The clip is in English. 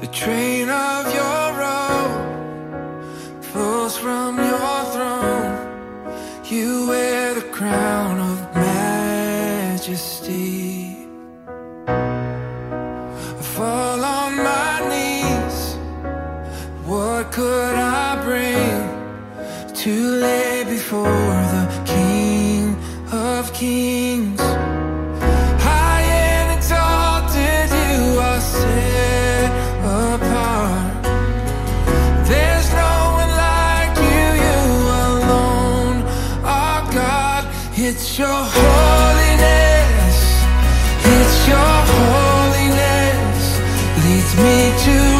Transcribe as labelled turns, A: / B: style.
A: The train of your robe flows from your throne. You wear the crown of majesty. I fall on my knees. What could I bring to lay before the King of Kings? High and exalted, you are set apart. There's no one like you, you alone are God. It's your holiness, it's your holiness leads me to